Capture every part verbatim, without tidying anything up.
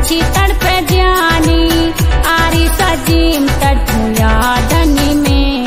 बची तड़पे जानी आरी सजीम तड़पू यादनी में।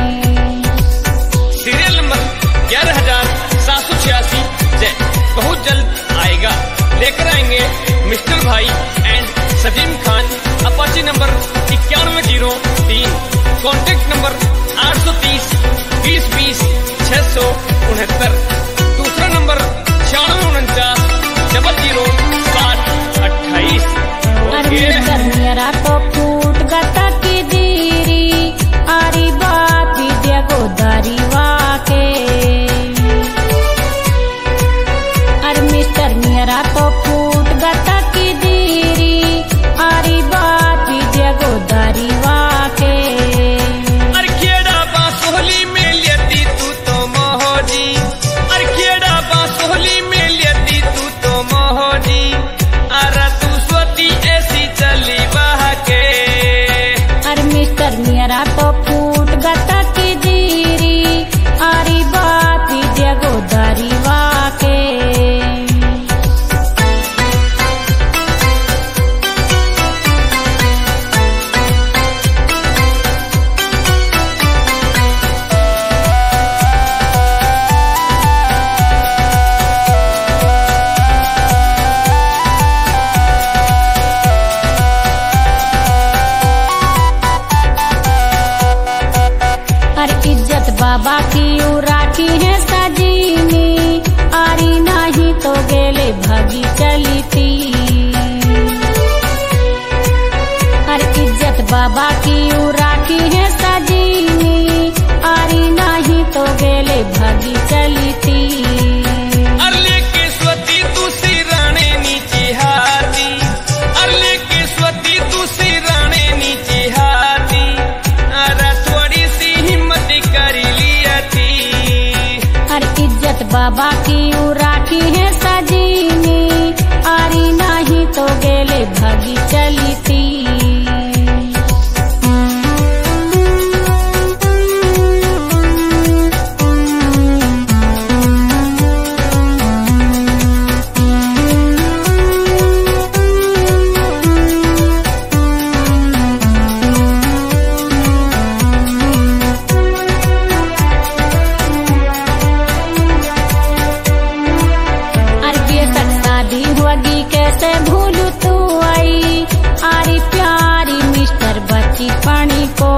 सीरियल नंबर ग्यारह हजार सात सौ छियासी जय बहुत जल्द आएगा। लेकर आएंगे मिस्टर भाई and Sajim Khan. Apache number इक्यानवे जीरो तीन, कॉन्टेक्ट नंबर आठ सौ तीस बीस बीस छह सौ उनहत्तर, दूसरा नंबर छियानवे उनचास डबल जीरो सात अट्ठाईस। मेरा तो फूट गता की दीरी आरी बात विद्या गोदारी वाके। अरे मिस्टर मेरा तो फूट गता की दीरी आरी बात विद्या गोदारी वाके। अरे खेड़ा बांसोहली में लेती तू तो मोहजी, अरे खेड़ा बांसोहली में लेती तू तो मोहजी। अरे तू स्वती ऐसी चली बहा के। अरे मिस्टर मेरा तो फूट गता की दीरी आरी बात विद्या गोदारी वाके। इज्जत बाबा की उराठी है सजीनी आरी नहीं तो गेले भागी चली थी। अरे इज्जत बाबा की उराठी है सजीनी आरी नहीं तो गेले भागी चली थी। अरले के स्वती दूसरी राणे नीचे हाथी, अरले के स्वती दूसरी राणे नीचे हाथी। अरे थोड़ी सी हिम्मत करी लिया थी। अरे इज्जत बाबा की उराठी है सजीनी आरी नहीं तो गेले भागी चली थी। कैसे भूलू तू आई आरी प्यारी मिस्टर बच्ची पानी को।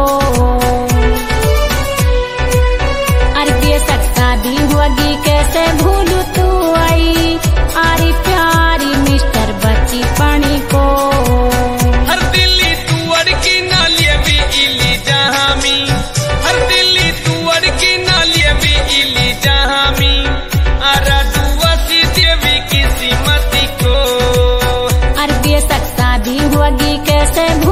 अरे बेशक शादी होगी कैसे भूलू तू आई आरी प्यारी मिस्टर बच्ची पानी को। हर दिल्ली तू अड़की ना लिए भी इली जहाँ मी, हर दिल्ली तू अड़की ना लिए भी इली जहाँ मी। अरे दुआ सी देवी किसी मती को। अरे बेशक शादी होगी कैसे